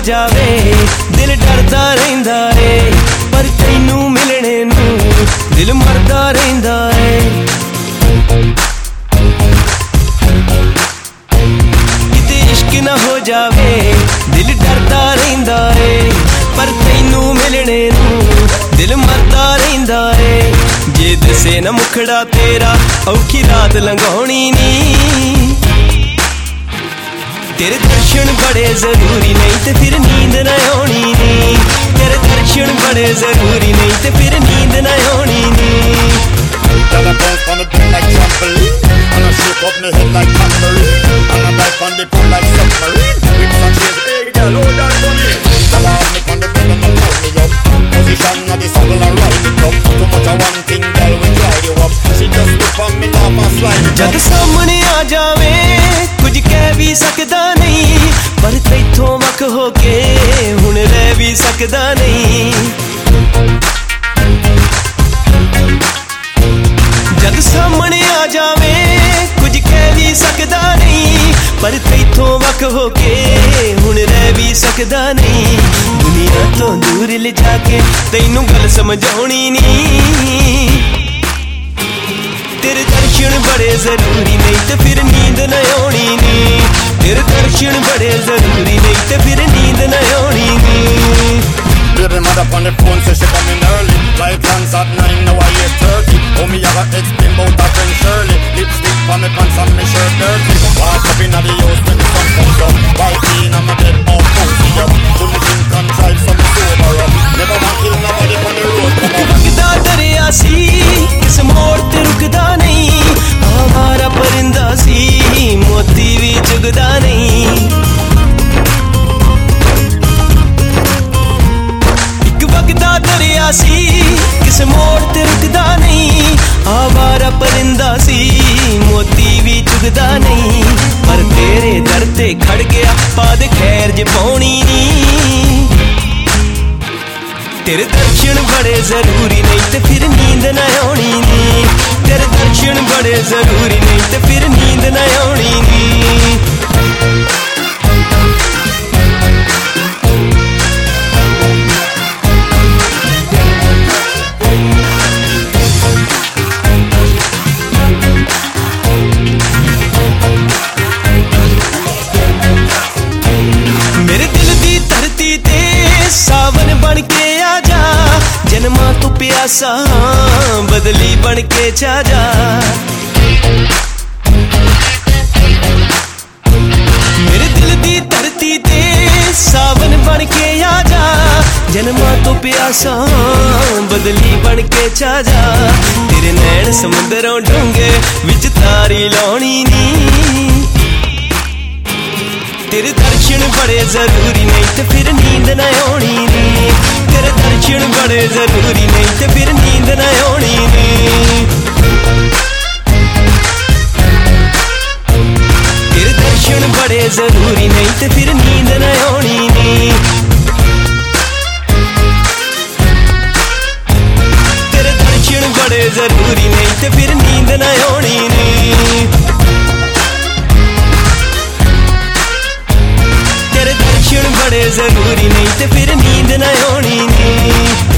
जावे दिल डरदा रहिंदा है, पर तैनू मिलने नू दिल मरदा रहिंदा है। किते इश्क ना हो जावे दिल डरदा रहिंदा है, पर तैनू मिलने नू दिल मरदा रहिंदा है। जे दसे ना मुखड़ा तेरा औखी रात लंघाउणी नी, तेरे दर्शन बड़े जरूरी नहीं ते फिर नींद न आनी नी। तेरे दर्शन बड़े जरूरी नहीं ते फिर नींद न आनी नी। Girl, I bounce on the beat like trampoline, and I shake up my head like tambourine, and I dive on the pool like submarine. With some shades, hey girl, hold that for me. Girl, I have me on the bed and you hold me up. Position of the circle and ride it up. Too much of one thing, girl, we dry you up. She just look on me, laugh and slide it up. जद सामने आ जावे कुछ कह भी सकदा नहीं, पर तैथों वक होके हुण रह भी सकदा नहीं। जद सामने आ जावे कुछ कह भी सकदा नहीं, पर तैथों वक होके हुण रह भी सकदा नहीं। दुनिया तो दूर ले जाके तैनू गल समझाउणी नहीं। तेरे दर्शन बड़े जरूरी नहीं ते फिर नींद न आनी नी। तेरे दर्शन बड़े जरूरी नहीं ते फिर नींद न आनी नी। Baby mother on the phone say she coming early, like plans at 9, now I 8:30. Oh me I got explain about her friend Shirley. Lipstick on me pants and me shirt dirty. Walk up inna the house when the sun comes up. White tea on my bed all cozy up. Couldn't think and drive so me sober up. Never want kill nobody on the road come up. वगदा दरिया सी किस मोड़ ते रुकदा नहीं, हमारा परिंदा सी मोती भी चुगदा नहीं। वगदा दरिया सी किस मोड़ ते रुकदा नहीं, आवारा परिंदा सी मोती भी चुगदा नहीं। पर तेरे दर ते खड़ गया पाद खैर ज पाउणी नी। तेरे दर्शन बड़े जरूरी नहीं ते फिर नींद न आनी नी। तेरे दर्शन बड़े जरूरी नहीं ते फिर नींद न आनी नी। मेरे दिल दी धरती ते सावन बन के आ जा, जन्मा तू प्यासा बदली बन के जा जा। मेरे दिल दी धरती ते सावन बन के आ जा, जन्मा तू प्यासा बदली बन के जा जा। तेरे नैन समुंदरों डूंगे विच तारी लाउणी नी। तेरे दर्शन बड़े जरूरी नहीं ते फिर नींद न आनी नी। तेरे दर्शन बड़े जरूरी नहीं ते फिर नींद न आनी नी। तेरे दर्शन बड़े जरूरी नहीं ते फिर नींद न आनी नी। तेरे दर्शन बड़े जरूरी नहीं ते फिर नींद न आनी नी। तेरे दर्शन बड़े जरूरी नहीं ते फिर नींद न आनी नी।